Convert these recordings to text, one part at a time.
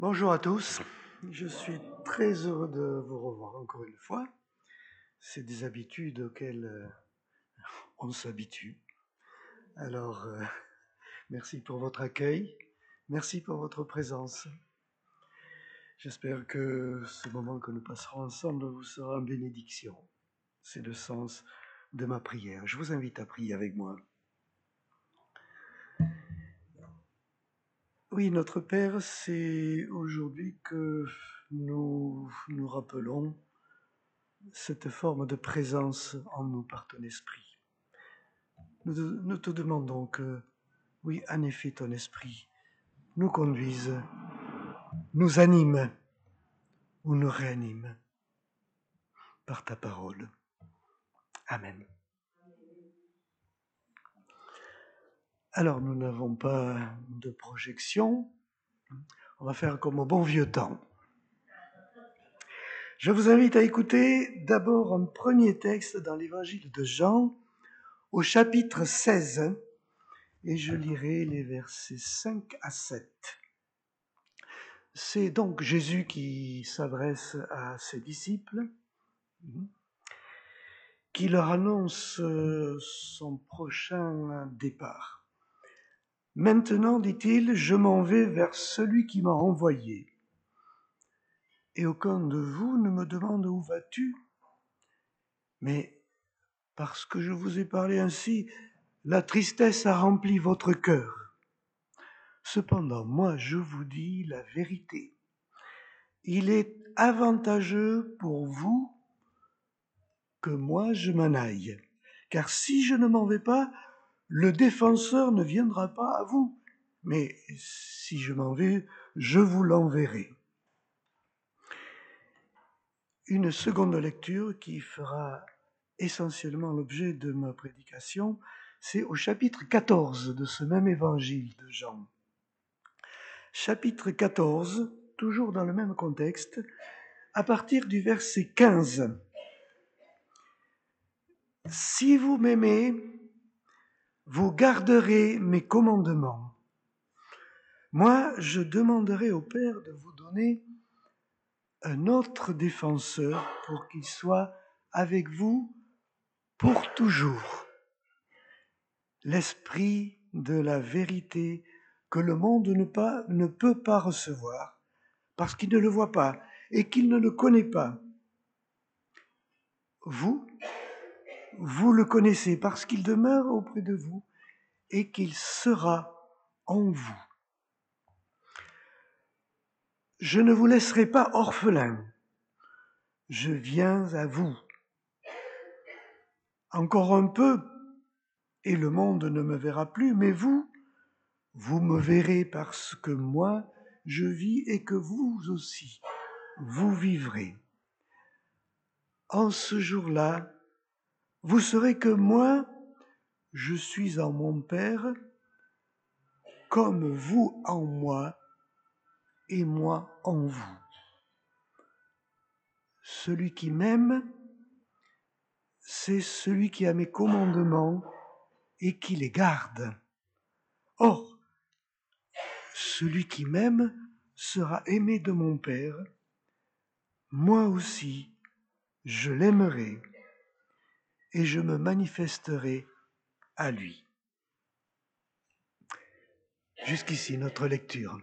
Bonjour à tous, je suis très heureux de vous revoir encore une fois. C'est des habitudes auxquelles on s'habitue. Alors, merci pour votre accueil, merci pour votre présence. J'espère que ce moment que nous passerons ensemble vous sera une bénédiction. C'est le sens de ma prière. Je vous invite à prier avec moi. Oui, notre Père, c'est aujourd'hui que nous nous rappelons cette forme de présence en nous par ton esprit. Nous te demandons que, oui, en effet, ton esprit nous conduise, nous anime ou nous réanime par ta parole. Amen. Alors, nous n'avons pas de projection. On va faire comme au bon vieux temps. Je vous invite à écouter d'abord un premier texte dans l'évangile de Jean, au chapitre 16, et je lirai les versets 5 à 7. C'est donc Jésus qui s'adresse à ses disciples, qui leur annonce son prochain départ. Maintenant, dit-il, je m'en vais vers celui qui m'a envoyé. Et aucun de vous ne me demande où vas-tu? Mais parce que je vous ai parlé ainsi, la tristesse a rempli votre cœur. Cependant, moi, je vous dis la vérité. Il est avantageux pour vous que moi je m'en aille. Car si je ne m'en vais pas, le défenseur ne viendra pas à vous. Mais si je m'en vais, je vous l'enverrai. Une seconde lecture qui fera essentiellement l'objet de ma prédication, c'est au chapitre 14 de ce même évangile de Jean. Chapitre 14, toujours dans le même contexte, à partir du verset 15. Si vous m'aimez, vous garderez mes commandements. Moi, je demanderai au Père de vous donner un autre défenseur pour qu'il soit avec vous pour toujours. L'esprit de la vérité que le monde ne peut pas recevoir parce qu'il ne le voit pas et qu'il ne le connaît pas. Vous le connaissez parce qu'il demeure auprès de vous et qu'il sera en vous. Je ne vous laisserai pas orphelins. Je viens à vous. Encore un peu, et le monde ne me verra plus, mais vous me verrez parce que moi, je vis et que vous aussi, vous vivrez. En ce jour-là, vous saurez que moi, je suis en mon Père, comme vous en moi, et moi en vous. Celui qui m'aime, c'est celui qui a mes commandements et qui les garde. Or, celui qui m'aime sera aimé de mon Père. Moi aussi, je l'aimerai et je me manifesterai à lui. Jusqu'ici, notre lecture.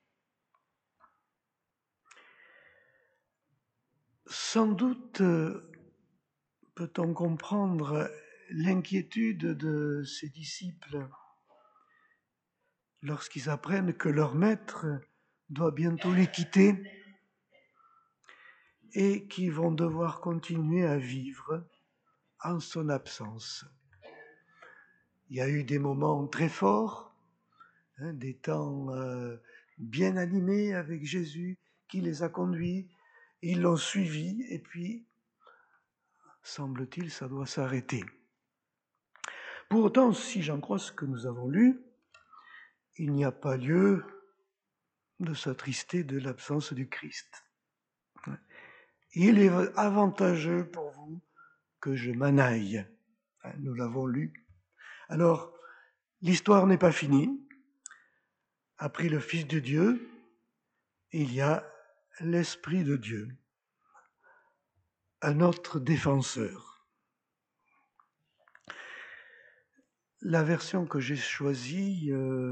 Sans doute peut-on comprendre l'inquiétude de ses disciples lorsqu'ils apprennent que leur maître doit bientôt les quitter et qu'ils vont devoir continuer à vivre en son absence. Il y a eu des moments très forts, des temps bien animés avec Jésus qui les a conduits, ils l'ont suivi et puis, semble-t-il, ça doit s'arrêter. Pour autant, si j'en crois ce que nous avons lu, il n'y a pas lieu de s'attrister de l'absence du Christ. Il est avantageux pour vous que je m'en aille. Nous l'avons lu. Alors, l'histoire n'est pas finie. Après le Fils de Dieu, il y a l'Esprit de Dieu, un autre défenseur. La version que j'ai choisie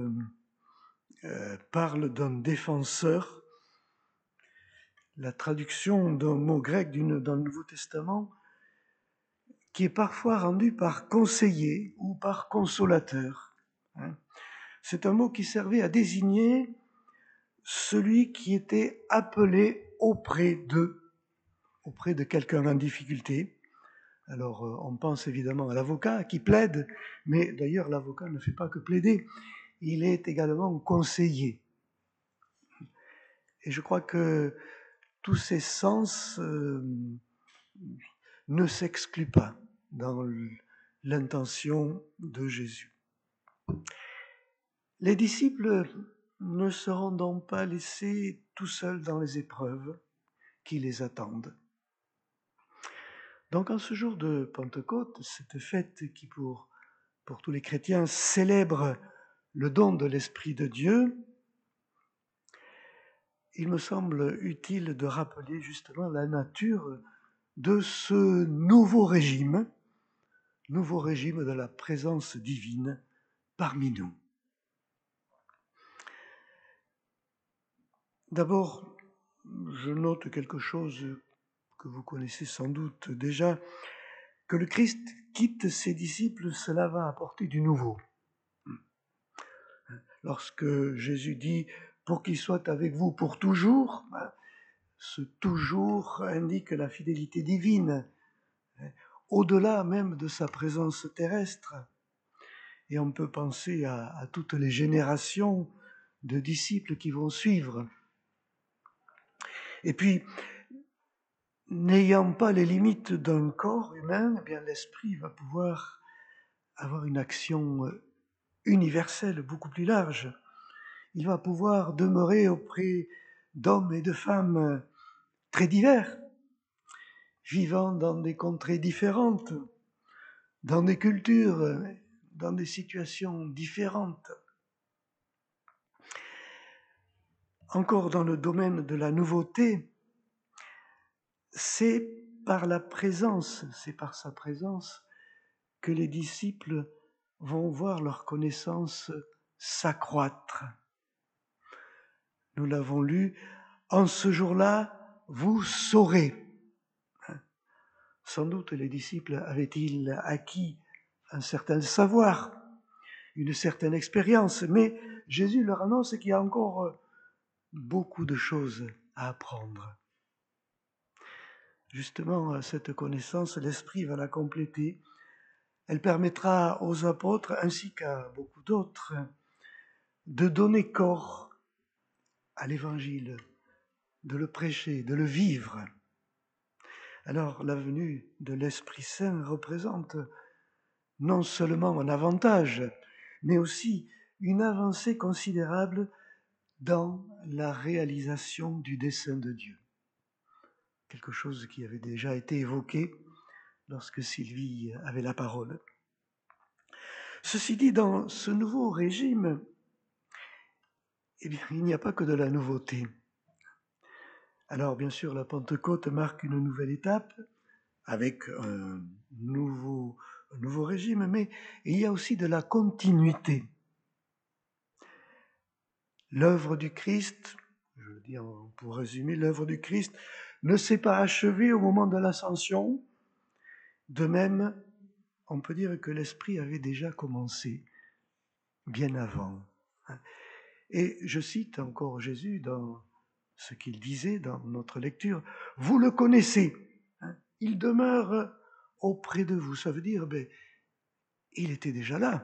parle d'un défenseur. La traduction d'un mot grec dans le Nouveau Testament qui est parfois rendu par conseiller ou par consolateur. C'est un mot qui servait à désigner celui qui était appelé auprès de quelqu'un en difficulté. Alors, on pense évidemment à l'avocat qui plaide, mais d'ailleurs, l'avocat ne fait pas que plaider, il est également conseiller. Et je crois que tous ces sens ne s'excluent pas dans l'intention de Jésus. Les disciples ne seront donc pas laissés tout seuls dans les épreuves qui les attendent. Donc en ce jour de Pentecôte, cette fête qui pour tous les chrétiens célèbre le don de l'Esprit de Dieu, il me semble utile de rappeler justement la nature de ce nouveau régime de la présence divine parmi nous. D'abord, je note quelque chose que vous connaissez sans doute déjà, que le Christ quitte ses disciples, cela va apporter du nouveau. Lorsque Jésus dit « pour qu'il soit avec vous pour toujours », ce « toujours » indique la fidélité divine, au-delà même de sa présence terrestre. Et on peut penser à toutes les générations de disciples qui vont suivre. Et puis, n'ayant pas les limites d'un corps humain, eh bien l'esprit va pouvoir avoir une action universelle, beaucoup plus large. Il va pouvoir demeurer auprès d'hommes et de femmes très divers, vivant dans des contrées différentes, dans des cultures, dans des situations différentes. Encore dans le domaine de la nouveauté, c'est par sa présence que les disciples vont voir leur connaissance s'accroître. Nous l'avons lu, en ce jour-là, vous saurez. Sans doute les disciples avaient-ils acquis un certain savoir, une certaine expérience, mais Jésus leur annonce qu'il y a encore beaucoup de choses à apprendre. Justement, cette connaissance, l'Esprit va la compléter. Elle permettra aux apôtres, ainsi qu'à beaucoup d'autres, de donner corps à l'Évangile, de le prêcher, de le vivre. Alors, la venue de l'Esprit Saint représente non seulement un avantage, mais aussi une avancée considérable dans la réalisation du dessein de Dieu. Quelque chose qui avait déjà été évoqué lorsque Sylvie avait la parole. Ceci dit, dans ce nouveau régime, eh bien, il n'y a pas que de la nouveauté. Alors, bien sûr, la Pentecôte marque une nouvelle étape avec un nouveau régime, mais il y a aussi de la continuité. L'œuvre du Christ, je veux dire, pour résumer, l'œuvre du Christ ne s'est pas achevée au moment de l'ascension. De même, on peut dire que l'Esprit avait déjà commencé bien avant. Et je cite encore Jésus dans ce qu'il disait dans notre lecture, « Vous le connaissez, il demeure auprès de vous. » Ça veut dire, il était déjà là.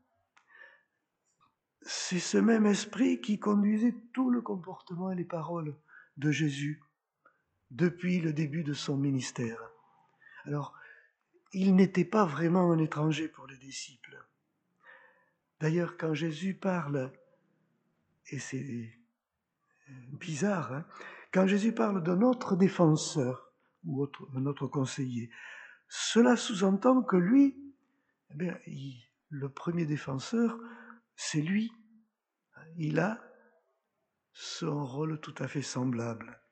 C'est ce même esprit qui conduisait tout le comportement et les paroles de Jésus depuis le début de son ministère. Alors, il n'était pas vraiment un étranger pour les disciples. D'ailleurs, quand Jésus parle, et c'est bizarre, quand Jésus parle d'un autre défenseur ou un autre conseiller, cela sous-entend que lui, le premier défenseur, c'est lui. Il a sont un rôle tout à fait semblable.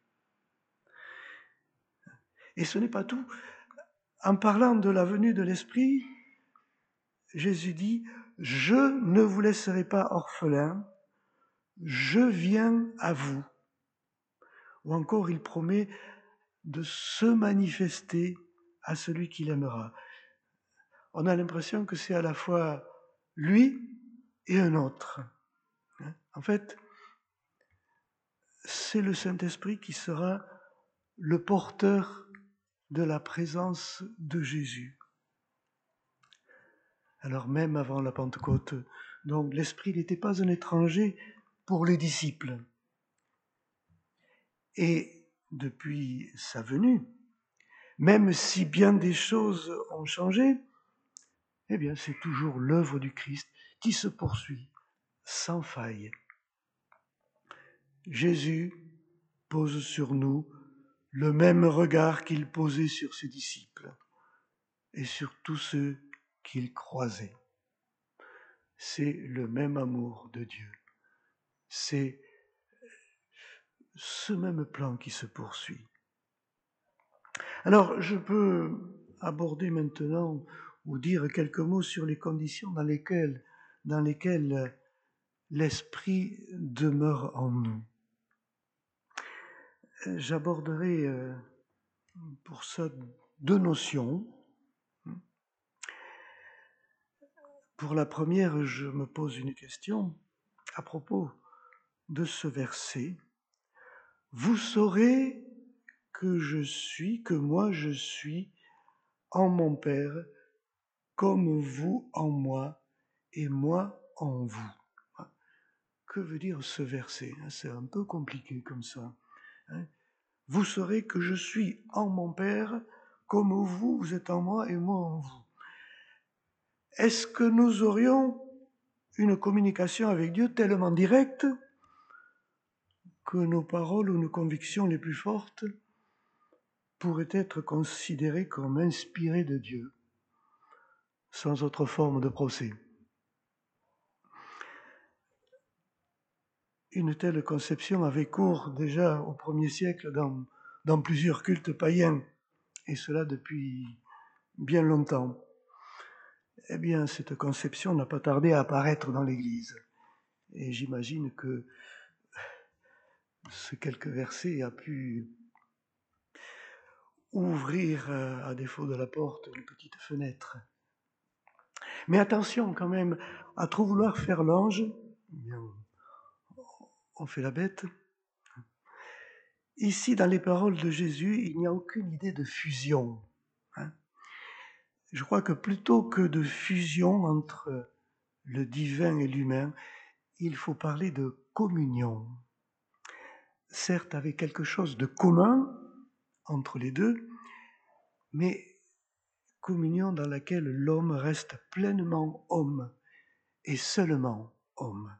Et ce n'est pas tout. En parlant de la venue de l'Esprit, Jésus dit « Je ne vous laisserai pas orphelins, je viens à vous ». Ou encore, il promet de se manifester à celui qu'il aimera. On a l'impression que c'est à la fois lui et un autre. En fait, c'est le Saint-Esprit qui sera le porteur de la présence de Jésus. Alors même avant la Pentecôte, donc l'Esprit n'était pas un étranger pour les disciples. Et depuis sa venue, même si bien des choses ont changé, eh bien c'est toujours l'œuvre du Christ qui se poursuit sans faille. Jésus pose sur nous le même regard qu'il posait sur ses disciples et sur tous ceux qu'il croisait. C'est le même amour de Dieu. C'est ce même plan qui se poursuit. Alors, je peux aborder maintenant ou dire quelques mots sur les conditions dans lesquelles l'Esprit demeure en nous. J'aborderai pour ça deux notions. Pour la première, je me pose une question à propos de ce verset. Vous saurez que moi je suis en mon Père, comme vous en moi et moi en vous. Que veut dire ce verset? C'est un peu compliqué comme ça. Vous saurez que je suis en mon Père, comme vous êtes en moi et moi en vous. Est-ce que nous aurions une communication avec Dieu tellement directe que nos paroles ou nos convictions les plus fortes pourraient être considérées comme inspirées de Dieu, sans autre forme de procès? Une telle conception avait cours déjà au 1er siècle dans plusieurs cultes païens, et cela depuis bien longtemps. Eh bien, cette conception n'a pas tardé à apparaître dans l'Église. Et j'imagine que ce quelques versets a pu ouvrir, à défaut de la porte, une petite fenêtre. Mais attention quand même, à trop vouloir faire l'ange, bien, on fait la bête. Ici, dans les paroles de Jésus, il n'y a aucune idée de fusion. Je crois que plutôt que de fusion entre le divin et l'humain, il faut parler de communion. Certes, avec quelque chose de commun entre les deux, mais communion dans laquelle l'homme reste pleinement homme et seulement homme.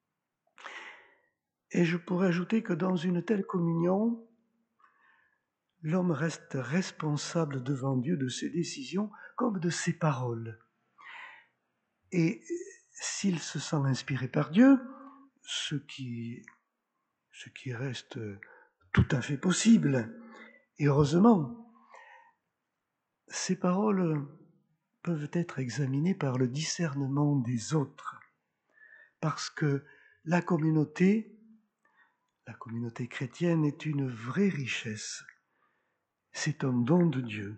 Et je pourrais ajouter que dans une telle communion, l'homme reste responsable devant Dieu de ses décisions comme de ses paroles. Et s'il se sent inspiré par Dieu, ce qui reste tout à fait possible, et heureusement, ces paroles peuvent être examinées par le discernement des autres, parce que la communauté chrétienne est une vraie richesse. C'est un don de Dieu.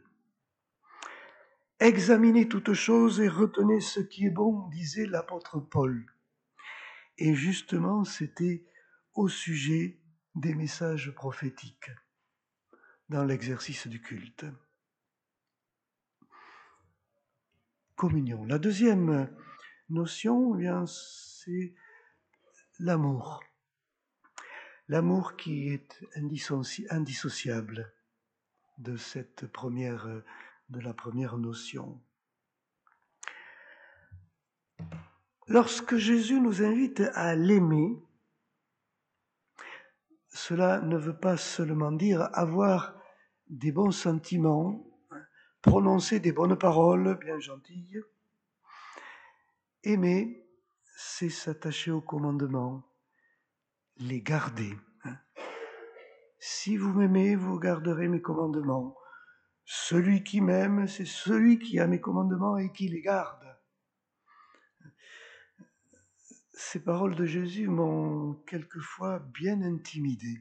Examinez toutes choses et retenez ce qui est bon, disait l'apôtre Paul. Et justement, c'était au sujet des messages prophétiques dans l'exercice du culte. Communion. La deuxième notion, c'est l'amour. L'amour qui est indissociable de la première notion. Lorsque Jésus nous invite à l'aimer, cela ne veut pas seulement dire avoir des bons sentiments, prononcer des bonnes paroles bien gentilles. Aimer, c'est s'attacher au commandement les garder. Si vous m'aimez, vous garderez mes commandements. Celui qui m'aime, c'est celui qui a mes commandements et qui les garde. Ces paroles de Jésus m'ont quelquefois bien intimidé.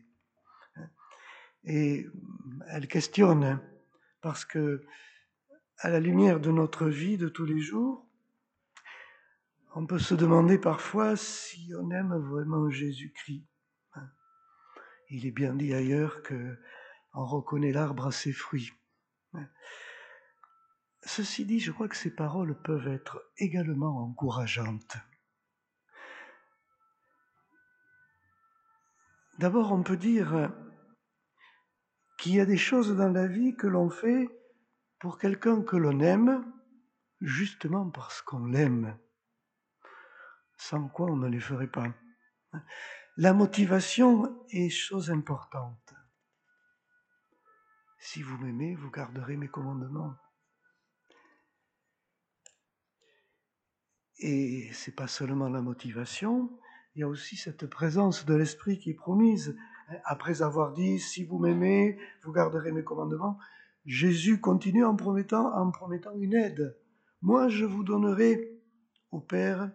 Et elles questionnent, parce que, à la lumière de notre vie de tous les jours, on peut se demander parfois si on aime vraiment Jésus-Christ. Il est bien dit ailleurs qu'on reconnaît l'arbre à ses fruits. Ceci dit, je crois que ces paroles peuvent être également encourageantes. D'abord, on peut dire qu'il y a des choses dans la vie que l'on fait pour quelqu'un que l'on aime, justement parce qu'on l'aime, sans quoi on ne les ferait pas. La motivation est chose importante. Si vous m'aimez, vous garderez mes commandements. Et c'est pas seulement la motivation, il y a aussi cette présence de l'esprit qui est promise. Après avoir dit, si vous m'aimez, vous garderez mes commandements, Jésus continue en promettant une aide. Moi, je demanderai au Père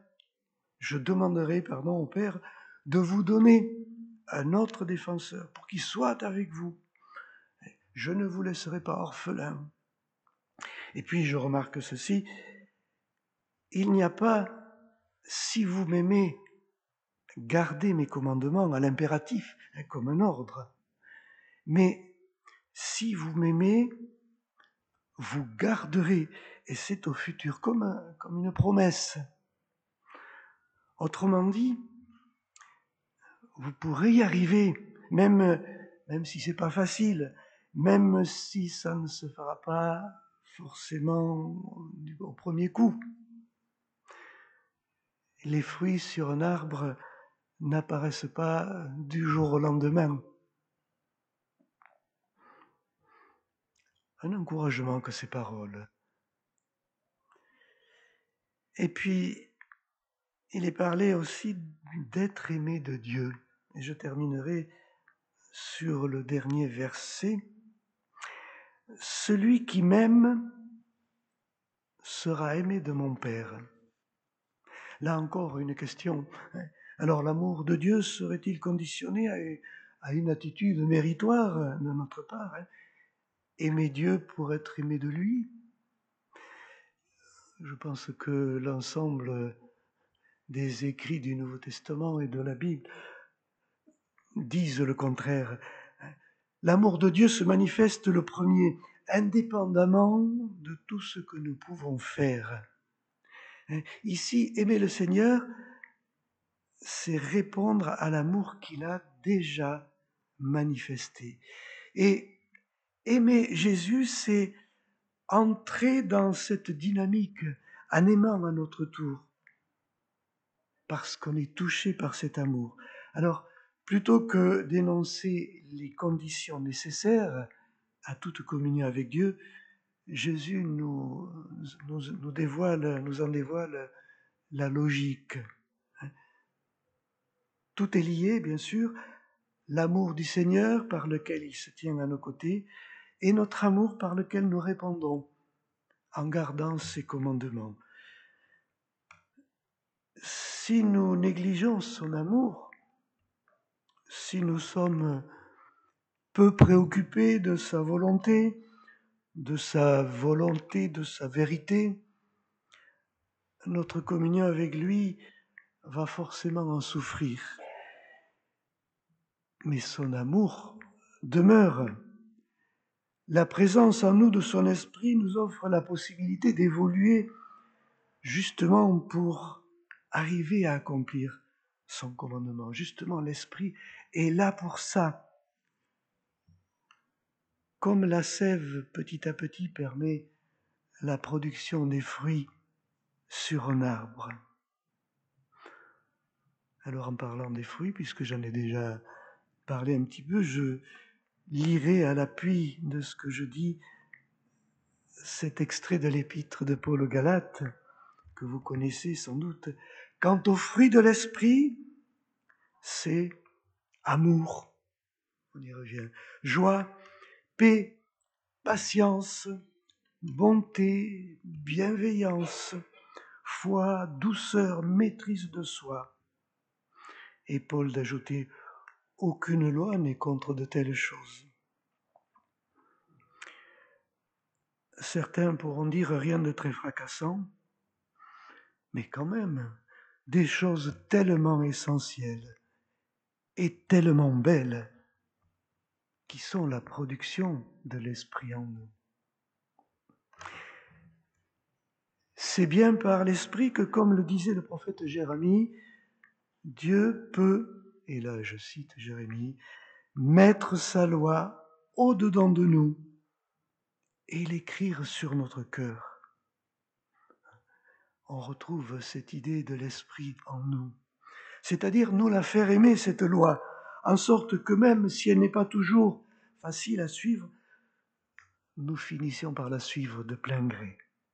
au Père de vous donner un autre défenseur pour qu'il soit avec vous. Je ne vous laisserai pas orphelin. Et puis, je remarque ceci, il n'y a pas, si vous m'aimez, gardez mes commandements à l'impératif, comme un ordre. Mais si vous m'aimez, vous garderez, et c'est au futur, comme une promesse. Autrement dit, vous pourrez y arriver, même si c'est pas facile, même si ça ne se fera pas forcément au premier coup. Les fruits sur un arbre n'apparaissent pas du jour au lendemain. Un encouragement que ces paroles. Et puis, il est parlé aussi d'être aimé de Dieu. Et je terminerai sur le dernier verset. Celui qui m'aime sera aimé de mon Père. Là encore, une question. Alors, l'amour de Dieu serait-il conditionné à une attitude méritoire de notre part? Aimer Dieu pour être aimé de lui? Je pense que l'ensemble des écrits du Nouveau Testament et de la Bible disent le contraire. L'amour de Dieu se manifeste le premier, indépendamment de tout ce que nous pouvons faire. Ici, aimer le Seigneur, c'est répondre à l'amour qu'il a déjà manifesté. Et aimer Jésus, c'est entrer dans cette dynamique en aimant à notre tour, parce qu'on est touché par cet amour. Alors, plutôt que d'énoncer les conditions nécessaires à toute communion avec Dieu, Jésus nous en dévoile la logique. Tout est lié, bien sûr, l'amour du Seigneur par lequel il se tient à nos côtés et notre amour par lequel nous répondons en gardant ses commandements. Si nous négligeons son amour, si nous sommes peu préoccupés de sa volonté, de sa vérité, notre communion avec lui va forcément en souffrir. Mais son amour demeure. La présence en nous de son esprit nous offre la possibilité d'évoluer justement pour arriver à accomplir son commandement. Justement, l'esprit est là pour ça. Comme la sève, petit à petit, permet la production des fruits sur un arbre. Alors, en parlant des fruits, puisque j'en ai déjà parlé un petit peu, je lirai à l'appui de ce que je dis cet extrait de l'épître de Paul aux Galates, que vous connaissez sans doute. Quant aux fruits de l'esprit, c'est amour, on y revient, joie, paix, patience, bonté, bienveillance, foi, douceur, maîtrise de soi. Et Paul d'ajouter, aucune loi n'est contre de telles choses. Certains pourront dire rien de très fracassant, mais quand même, des choses tellement essentielles et tellement belles qui sont la production de l'Esprit en nous. C'est bien par l'Esprit que, comme le disait le prophète Jérémie, Dieu peut, et là je cite Jérémie, mettre sa loi au-dedans de nous et l'écrire sur notre cœur. On retrouve cette idée de l'Esprit en nous, c'est-à-dire nous la faire aimer, cette loi, en sorte que même si elle n'est pas toujours facile à suivre, nous finissions par la suivre de plein gré.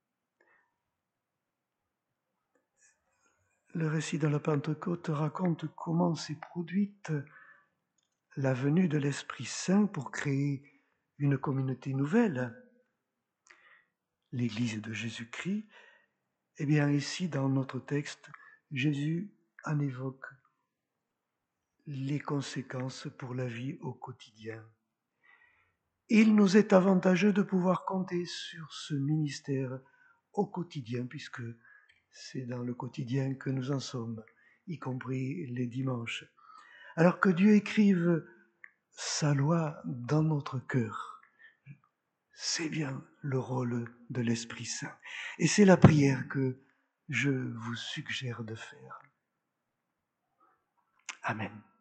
Le récit de la Pentecôte raconte comment s'est produite la venue de l'Esprit Saint pour créer une communauté nouvelle, l'Église de Jésus-Christ. Eh bien, ici, dans notre texte, Jésus en évoque les conséquences pour la vie au quotidien. Il nous est avantageux de pouvoir compter sur ce ministère au quotidien, puisque c'est dans le quotidien que nous en sommes, y compris les dimanches. Alors que Dieu écrive sa loi dans notre cœur, c'est bien le rôle de l'Esprit Saint. Et c'est la prière que je vous suggère de faire. Amen.